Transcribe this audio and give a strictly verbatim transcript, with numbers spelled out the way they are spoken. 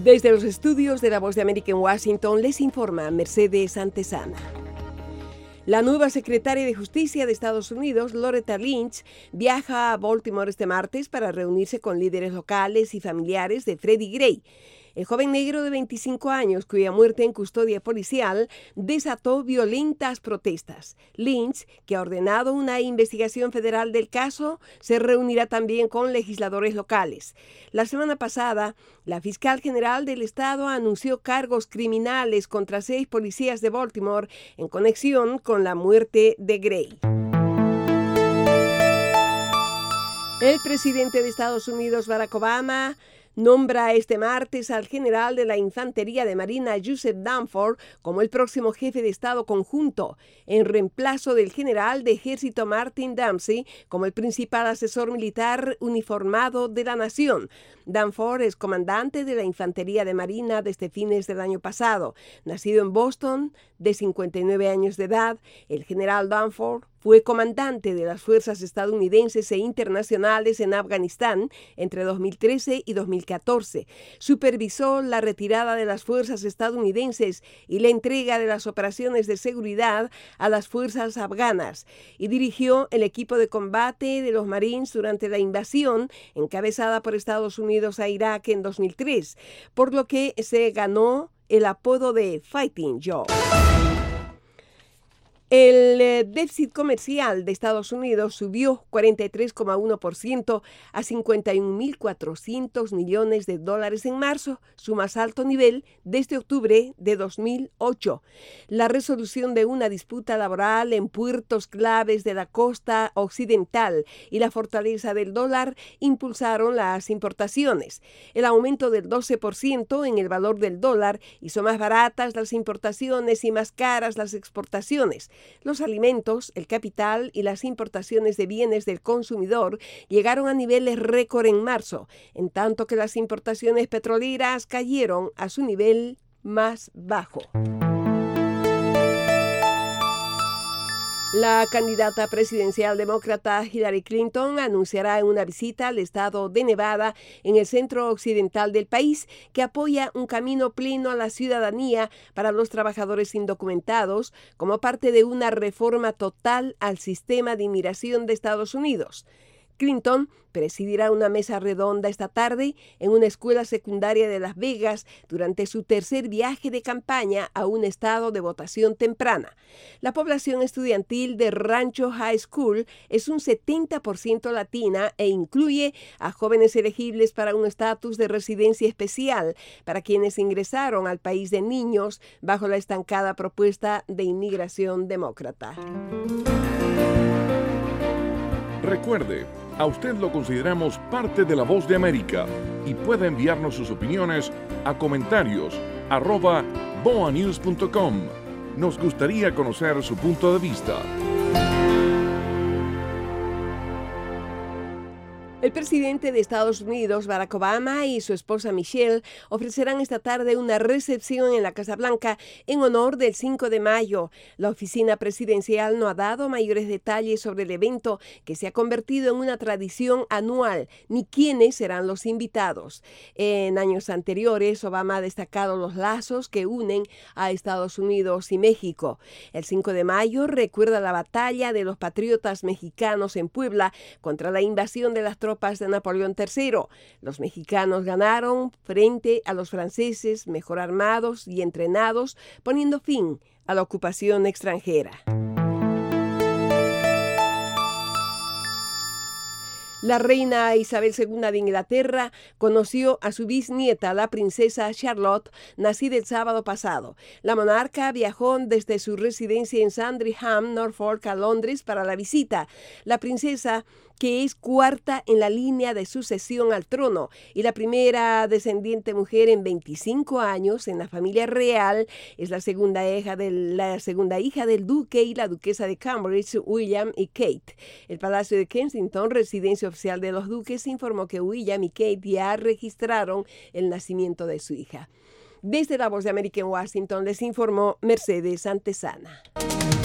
Desde los estudios de La Voz de América en Washington les informa Mercedes Antesana. La nueva secretaria de Justicia de Estados Unidos, Loretta Lynch, viaja a Baltimore este martes para reunirse con líderes locales y familiares de Freddie Gray, el joven negro de veinticinco años cuya muerte en custodia policial desató violentas protestas. Lynch, que ha ordenado una investigación federal del caso, se reunirá también con legisladores locales. La semana pasada, la fiscal general del estado anunció cargos criminales contra seis policías de Baltimore en conexión con la muerte de Gray. El presidente de Estados Unidos, Barack Obama, nombra este martes al general de la Infantería de Marina Joseph Dunford como el próximo jefe de Estado conjunto, en reemplazo del general de Ejército Martin Dempsey como el principal asesor militar uniformado de la nación. Dunford es comandante de la Infantería de Marina desde fines del año pasado. Nacido en Boston, de cincuenta y nueve años de edad, el general Dunford fue comandante de las fuerzas estadounidenses e internacionales en Afganistán entre dos mil trece y dos mil catorce. Supervisó la retirada de las fuerzas estadounidenses y la entrega de las operaciones de seguridad a las fuerzas afganas y dirigió el equipo de combate de los Marines durante la invasión encabezada por Estados Unidos a Irak en dos mil tres, por lo que se ganó el apodo de Fighting Joe. El eh, déficit comercial de Estados Unidos subió cuarenta y tres coma uno por ciento a cincuenta y un mil cuatrocientos millones de dólares en marzo, su más alto nivel desde octubre de dos mil ocho. La resolución de una disputa laboral en puertos claves de la costa occidental y la fortaleza del dólar impulsaron las importaciones. El aumento del doce por ciento en el valor del dólar hizo más baratas las importaciones y más caras las exportaciones. Los alimentos, el capital y las importaciones de bienes del consumidor llegaron a niveles récord en marzo, en tanto que las importaciones petroleras cayeron a su nivel más bajo. La candidata presidencial demócrata Hillary Clinton anunciará en una visita al estado de Nevada, en el centro occidental del país, que apoya un camino pleno a la ciudadanía para los trabajadores indocumentados como parte de una reforma total al sistema de inmigración de Estados Unidos. Clinton presidirá una mesa redonda esta tarde en una escuela secundaria de Las Vegas durante su tercer viaje de campaña a un estado de votación temprana. La población estudiantil de Rancho High School es un setenta por ciento latina e incluye a jóvenes elegibles para un estatus de residencia especial para quienes ingresaron al país de niños bajo la estancada propuesta de inmigración demócrata. Recuerde, a usted lo consideramos parte de La Voz de América y puede enviarnos sus opiniones a comentarios arroba boanews punto com. Nos gustaría conocer su punto de vista. El presidente de Estados Unidos, Barack Obama, y su esposa Michelle ofrecerán esta tarde una recepción en la Casa Blanca en honor del cinco de mayo. La oficina presidencial no ha dado mayores detalles sobre el evento, que se ha convertido en una tradición anual, ni quiénes serán los invitados. En años anteriores, Obama ha destacado los lazos que unen a Estados Unidos y México. El cinco de mayo recuerda la batalla de los patriotas mexicanos en Puebla contra la invasión de las tropas tropas de Napoleón tercero. Los mexicanos ganaron frente a los franceses mejor armados y entrenados, poniendo fin a la ocupación extranjera. La reina Isabel segunda de Inglaterra conoció a su bisnieta, la princesa Charlotte, nacida el sábado pasado. La monarca viajó desde su residencia en Sandringham, Norfolk, a Londres para la visita. La princesa, que es cuarta en la línea de sucesión al trono y la primera descendiente mujer en veinticinco años en la familia real, es la segunda hija del, la segunda hija del duque y la duquesa de Cambridge, William y Kate. El Palacio de Kensington, residencia oficial de los duques, informó que William y Kate ya registraron el nacimiento de su hija. Desde La Voz de América en Washington les informó Mercedes Antesana.